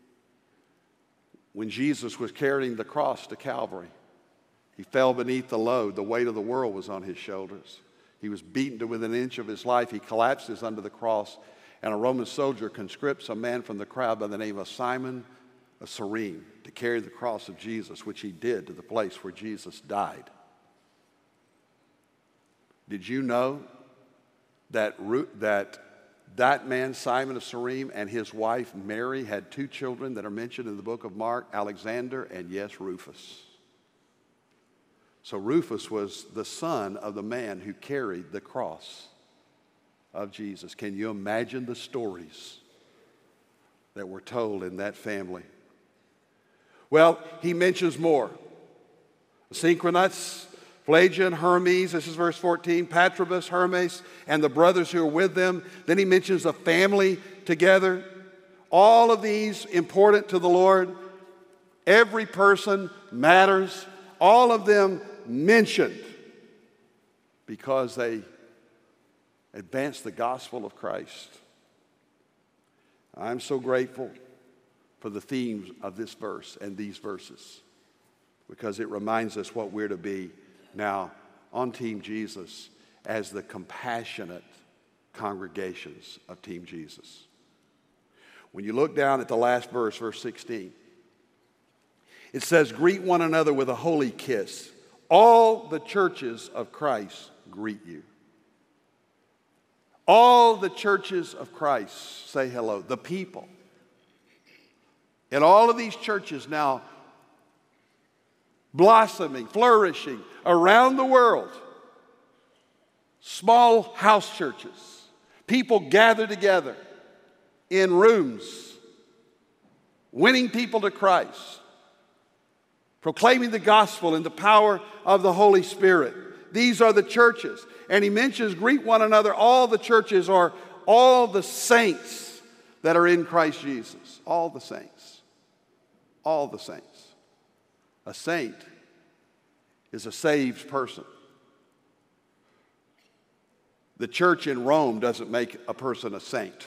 when Jesus was carrying the cross to Calvary, he fell beneath the load. The weight of the world was on his shoulders. He was beaten to within an inch of his life. He collapses under the cross, and a Roman soldier conscripts a man from the crowd by the name of Simon of Cyrene to carry the cross of Jesus, which he did to the place where Jesus died. Did you know that that that man, Simon of Cyrene, and his wife Mary had two children that are mentioned in the book of Mark, Alexander and, yes, Rufus. So Rufus was the son of the man who carried the cross of Jesus. Can you imagine the stories that were told in that family? Well, he mentions more. Synchronus, Pelagian, Hermes, this is verse fourteen, Patrobas, Hermes, and the brothers who are with them. Then he mentions a family together. All of these important to the Lord. Every person matters. All of them mentioned because they advance the gospel of Christ. I'm so grateful for the themes of this verse and these verses, because it reminds us what we're to be now on Team Jesus as the compassionate congregations of Team Jesus. When you look down at the last verse, verse sixteen, it says, greet one another with a holy kiss. All the churches of Christ greet you. All the churches of Christ say hello. The people. And all of these churches now blossoming, flourishing around the world. Small house churches. People gather together in rooms, winning people to Christ, proclaiming the gospel in the power of the Holy Spirit. These are the churches. And he mentions, greet one another. All the churches are all the saints that are in Christ Jesus. All the saints. All the saints. A saint is a saved person. The church in Rome doesn't make a person a saint.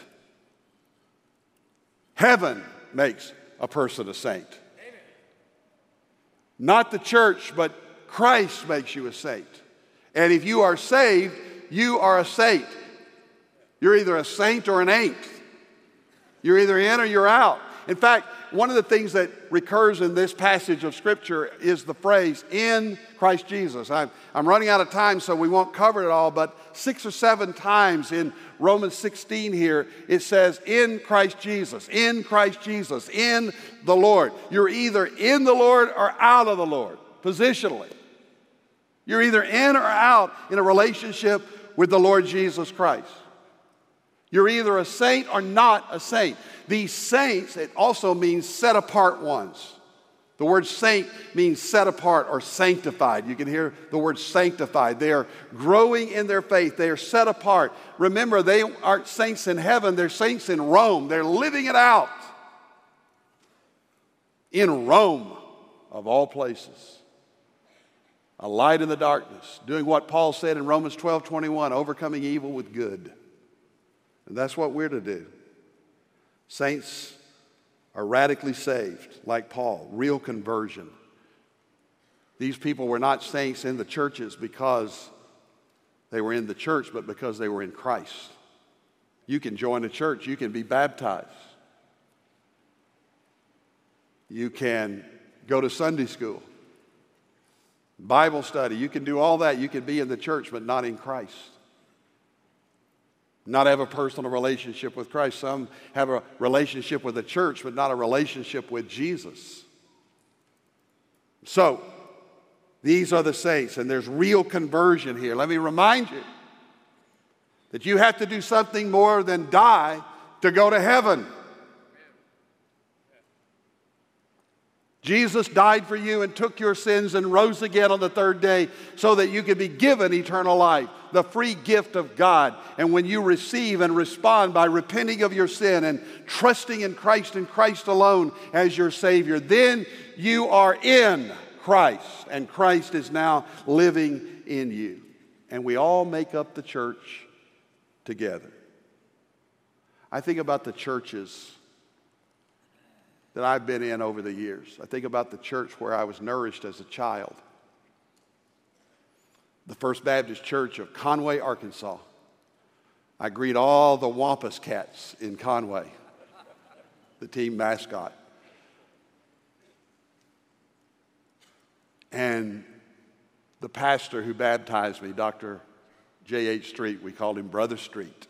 Heaven makes a person a saint. Not the church, but Christ makes you a saint. And if you are saved, you are a saint. You're either a saint or an ain't. You're either in or you're out. In fact, one of the things that recurs in this passage of Scripture is the phrase, in Christ Jesus. I'm, I'm running out of time, so we won't cover it all, but six or seven times in Romans sixteen here, it says, in Christ Jesus, in Christ Jesus, in the Lord. You're either in the Lord or out of the Lord, positionally. You're either in or out in a relationship with the Lord Jesus Christ. You're either a saint or not a saint. These saints, it also means set apart ones. The word saint means set apart or sanctified. You can hear the word sanctified. They are growing in their faith. They are set apart. Remember, they aren't saints in heaven. They're saints in Rome. They're living it out. In Rome, of all places. a light in the darkness, doing what Paul said in Romans twelve twenty-one, overcoming evil with good. And that's what we're to do. Saints are radically saved, like Paul, real conversion. These people were not saints in the churches because they were in the church, but because they were in Christ. You can join a church. You can be baptized. You can go to Sunday school, Bible study. You can do all that. You can be in the church, but not in Christ. Not have a personal relationship with Christ. Some have a relationship with the church, but not a relationship with Jesus. So, these are the saints, and there's real conversion here. Let me remind you that you have to do something more than die to go to heaven. Jesus died for you and took your sins and rose again on the third day so that you could be given eternal life, the free gift of God. And when you receive and respond by repenting of your sin and trusting in Christ and Christ alone as your Savior, then you are in Christ, and Christ is now living in you. And we all make up the church together. I think about the churches that I've been in over the years. I think about the church where I was nourished as a child. The First Baptist Church of Conway, Arkansas. I greet all the Wampus cats in Conway, the team mascot. And the pastor who baptized me, Doctor J H Street, we called him Brother Street.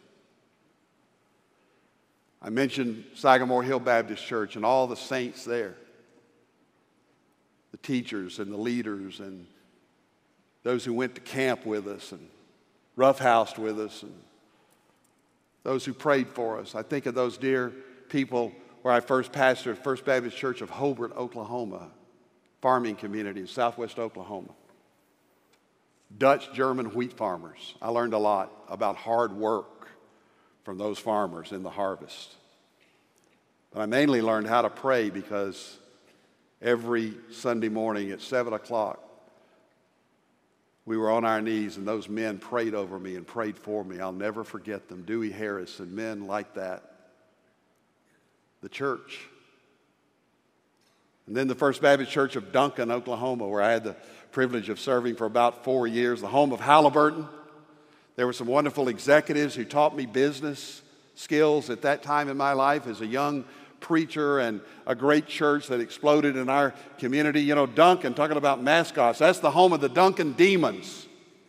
I mentioned Sagamore Hill Baptist Church and all the saints there, the teachers and the leaders and those who went to camp with us and roughhoused with us and those who prayed for us. I think of those dear people where I first pastored First Baptist Church of Hobart, Oklahoma, farming community in southwest Oklahoma. Dutch German wheat farmers. I learned a lot about hard work from those farmers in the harvest. But I mainly learned how to pray because every Sunday morning at seven o'clock, we were on our knees and those men prayed over me and prayed for me. I'll never forget them. Dewey Harris and men like that. The church. And then the First Baptist Church of Duncan, Oklahoma, where I had the privilege of serving for about four years, the home of Halliburton. There were some wonderful executives who taught me business skills at that time in my life as a young preacher, and a great church that exploded in our community. You know, Duncan, talking about mascots, that's the home of the Duncan Demons.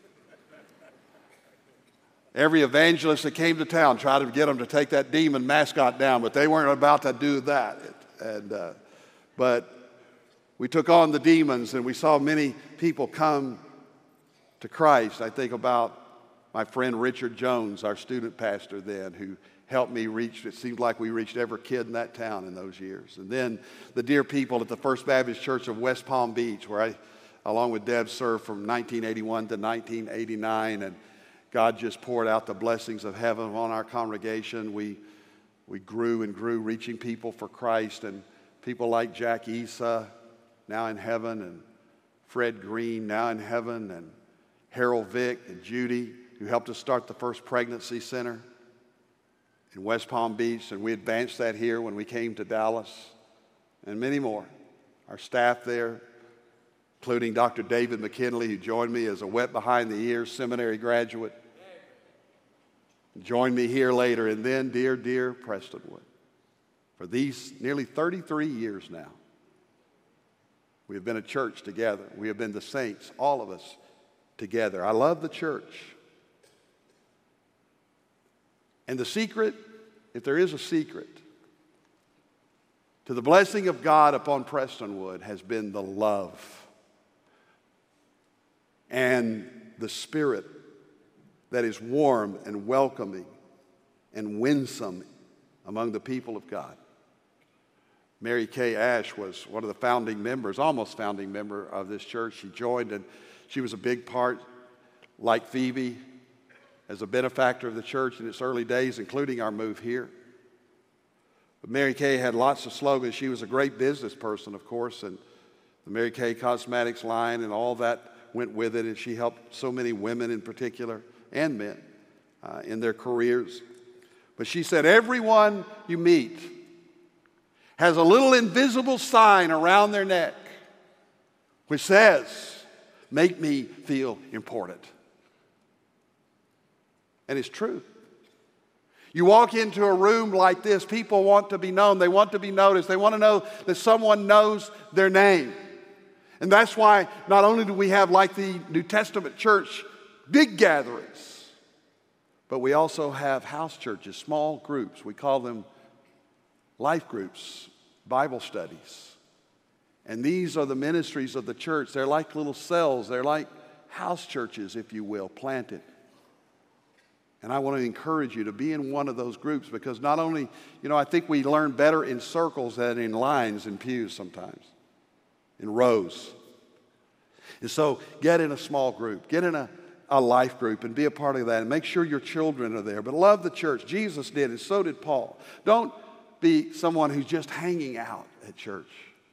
Every evangelist that came to town tried to get them to take that demon mascot down, but they weren't about to do that. And uh, but we took on the demons, and we saw many people come to Christ. I think about my friend Richard Jones, our student pastor then, who helped me reach, it seemed like we reached every kid in that town in those years. And then the dear people at the First Baptist Church of West Palm Beach, where I, along with Deb, served from nineteen eighty-one to nineteen eighty-nine, and God just poured out the blessings of heaven on our congregation. We, we grew and grew, reaching people for Christ, and people like Jack Issa, now in heaven, and Fred Green, now in heaven, and Harold Vick and Judy, who helped us start the first pregnancy center in West Palm Beach, and we advanced that here when we came to Dallas, and many more. Our staff there, including Doctor David McKinley, who joined me as a wet behind the ears seminary graduate, joined me here later, and then dear, dear Prestonwood. For these nearly thirty-three years now, we have been a church together. We have been the saints, all of us together. I love the church. And the secret, if there is a secret, to the blessing of God upon Prestonwood has been the love and the spirit that is warm and welcoming and winsome among the people of God. Mary Kay Ash was one of the founding members, almost founding member of this church. She joined, and she was a big part, like Phoebe, as a benefactor of the church in its early days, including our move here. But Mary Kay had lots of slogans. She was a great business person, of course, and the Mary Kay Cosmetics line and all that went with it, and she helped so many women in particular, and men, uh, in their careers. But she said, everyone you meet has a little invisible sign around their neck which says, make me feel important. And it's true. You walk into a room like this, people want to be known. They want to be noticed. They want to know that someone knows their name. And that's why not only do we have, like the New Testament church, big gatherings, but we also have house churches, small groups. We call them life groups, Bible studies. And these are the ministries of the church. They're like little cells. They're like house churches, if you will, planted. And I want to encourage you to be in one of those groups, because not only, you know, I think we learn better in circles than in lines and pews sometimes, in rows. And so get in a small group, get in a, a life group and be a part of that, and make sure your children are there. But love the church. Jesus did, and so did Paul. Don't be someone who's just hanging out at church,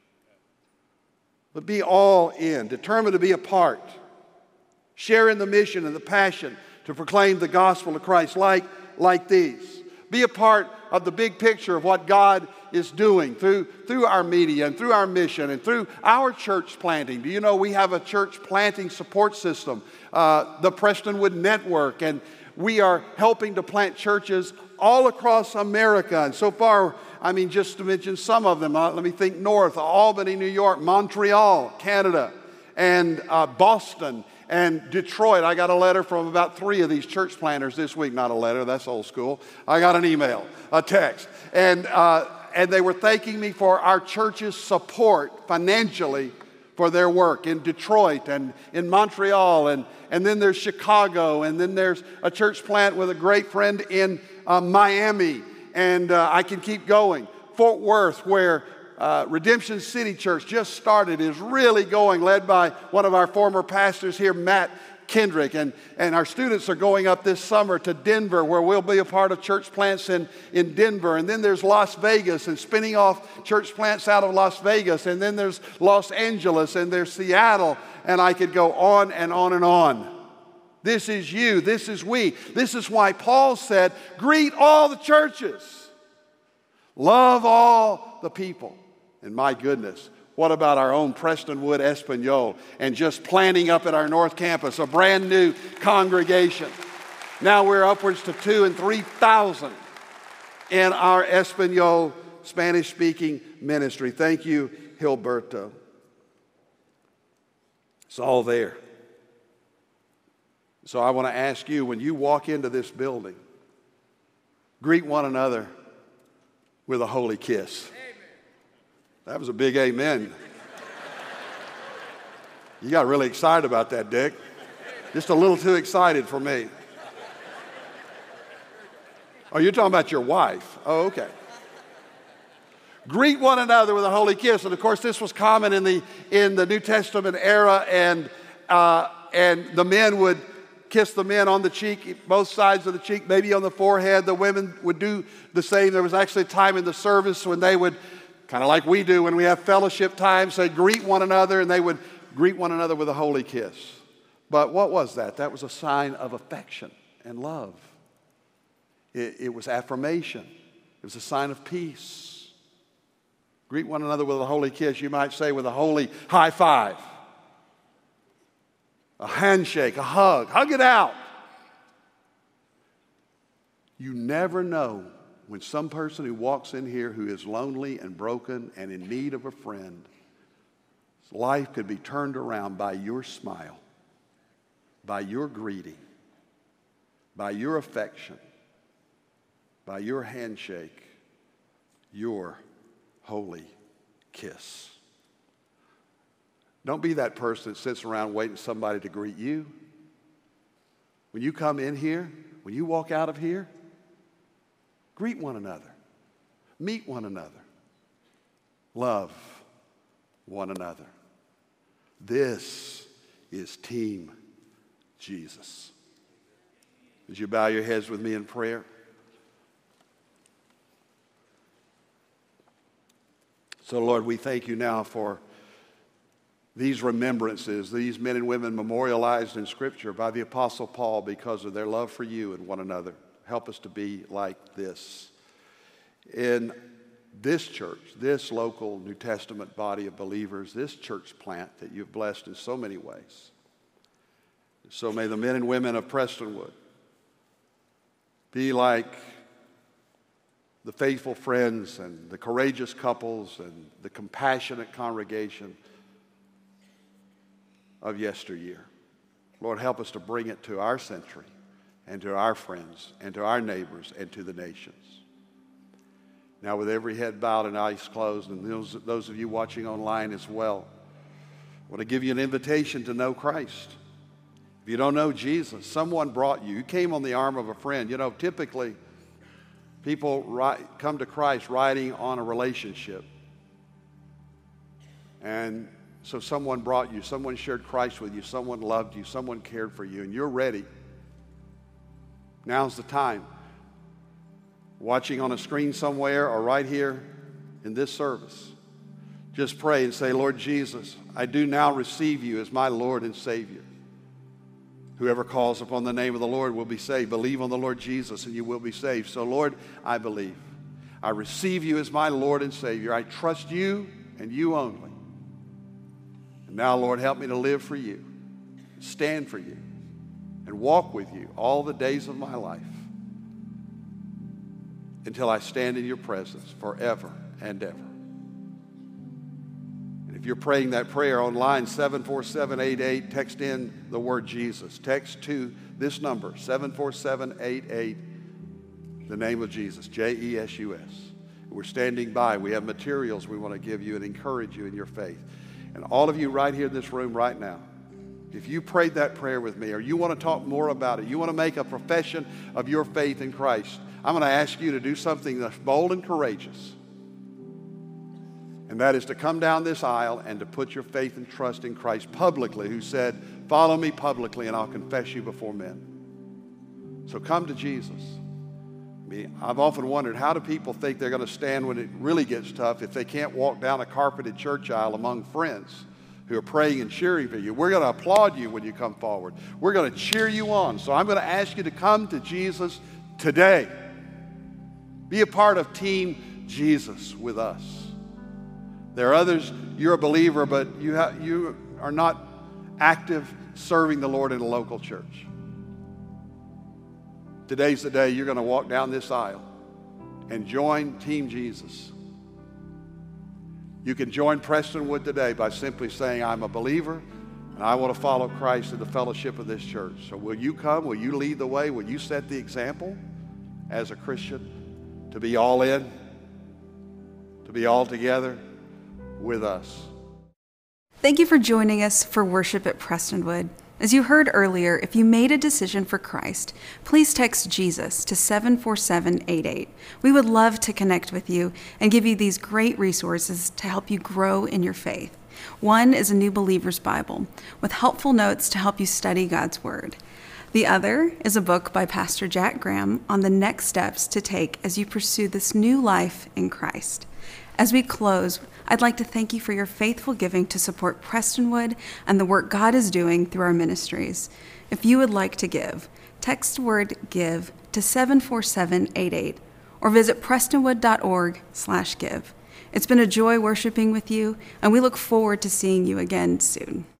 but be all in, determined to be a part, share in the mission and the passion to proclaim the gospel of Christ like, like these. Be a part of the big picture of what God is doing through, through our media and through our mission and through our church planting. Do you know we have a church planting support system, uh, the Prestonwood Network, and we are helping to plant churches all across America. And so far, I mean, just to mention some of them, uh, let me think north, Albany, New York, Montreal, Canada, and uh, Boston, and Detroit. I got a letter from about three of these church planters this week. Not a letter, that's old school. I got an email, a text. And, uh, and they were thanking me for our church's support financially for their work in Detroit and in Montreal. And, and then there's Chicago. And then there's a church plant with a great friend in uh, Miami. And uh, I can keep going. Fort Worth, where Uh, Redemption City Church just started, is really going, led by one of our former pastors here, Matt Kendrick. And, and our students are going up this summer to Denver, where we'll be a part of church plants in, in Denver. And then there's Las Vegas, and spinning off church plants out of Las Vegas. And then there's Los Angeles, and there's Seattle. And I could go on and on and on. This is you. This is we. This is why Paul said, greet all the churches. Love all the people. And my goodness, what about our own Prestonwood Espanol and just planting up at our North Campus, a brand new congregation. Now we're upwards to two and three thousand in our Espanol Spanish-speaking ministry. Thank you, Gilberto. It's all there. So I want to ask you, when you walk into this building, greet one another with a holy kiss. That was a big amen. You got really excited about that, Dick. Just a little too excited for me. Oh, you're talking about your wife. Oh, okay. Greet one another with a holy kiss. And of course, this was common in the in the New Testament era, and uh, and the men would kiss the men on the cheek, both sides of the cheek, maybe on the forehead. The women would do the same. There was actually a time in the service when they would, kind of like we do when we have fellowship times, they'd greet one another, and they would greet one another with a holy kiss. But what was that? That was a sign of affection and love. It, it was affirmation. It was a sign of peace. Greet one another with a holy kiss. You might say with a holy high five, a handshake, a hug. Hug it out. You never know when some person who walks in here who is lonely and broken and in need of a friend, life could be turned around by your smile, by your greeting, by your affection, by your handshake, your holy kiss. Don't be that person that sits around waiting for somebody to greet you. When you come in here, when you walk out of here, greet one another. Meet one another. Love one another. This is Team Jesus. Would you bow your heads with me in prayer? So, Lord, we thank you now for these remembrances, these men and women memorialized in Scripture by the Apostle Paul because of their love for you and one another. Help us to be like this. In this church, this local New Testament body of believers, this church plant that you've blessed in so many ways. So may the men and women of Prestonwood be like the faithful friends and the courageous couples and the compassionate congregation of yesteryear. Lord, help us to bring it to our century and to our friends and to our neighbors and to the nations. Now, with every head bowed and eyes closed, and those, those of you watching online as well, I want to give you an invitation to know Christ. If you don't know Jesus, someone brought you. You came on the arm of a friend. You know, typically, people ri- come to Christ riding on a relationship. And so someone brought you, someone shared Christ with you, someone loved you, someone cared for you, and you're ready. Now's the time. Watching on a screen somewhere or right here in this service, just pray and say, Lord Jesus, I do now receive you as my Lord and Savior. Whoever calls upon the name of the Lord will be saved. Believe on the Lord Jesus and you will be saved. So Lord, I believe. I receive you as my Lord and Savior. I trust you and you only. And now, Lord, help me to live for you, stand for you, and walk with you all the days of my life until I stand in your presence forever and ever. And if you're praying that prayer online, seven four seven eight eight, text in the word Jesus. Text to this number, seven four seven eight eight, the name of Jesus, J E S U S. We're standing by. We have materials we want to give you and encourage you in your faith. And all of you right here in this room right now, if you prayed that prayer with me or you want to talk more about it, you want to make a profession of your faith in Christ, I'm going to ask you to do something that's bold and courageous. And that is to come down this aisle and to put your faith and trust in Christ publicly, who said, follow me publicly and I'll confess you before men. So come to Jesus. I mean, I've often wondered, how do people think they're going to stand when it really gets tough if they can't walk down a carpeted church aisle among friends who are praying and cheering for you? We're going to applaud you when you come forward. We're going to cheer you on. So I'm going to ask you to come to Jesus today. Be a part of Team Jesus with us. There are others, you're a believer, but you, ha- you are not active serving the Lord in a local church. Today's the day you're going to walk down this aisle and join Team Jesus. You can join Prestonwood today by simply saying, I'm a believer and I want to follow Christ in the fellowship of this church. So will you come? Will you lead the way? Will you set the example as a Christian to be all in, to be all together with us? Thank you for joining us for worship at Prestonwood. As you heard earlier, if you made a decision for Christ, please text Jesus to seven four seven eight eight. We would love to connect with you and give you these great resources to help you grow in your faith. One is a New Believer's Bible with helpful notes to help you study God's Word. The other is a book by Pastor Jack Graham on the next steps to take as you pursue this new life in Christ. As we close, I'd like to thank you for your faithful giving to support Prestonwood and the work God is doing through our ministries. If you would like to give, text the word GIVE to seven four seven eight eight or visit prestonwood.org slash give. It's been a joy worshiping with you, and we look forward to seeing you again soon.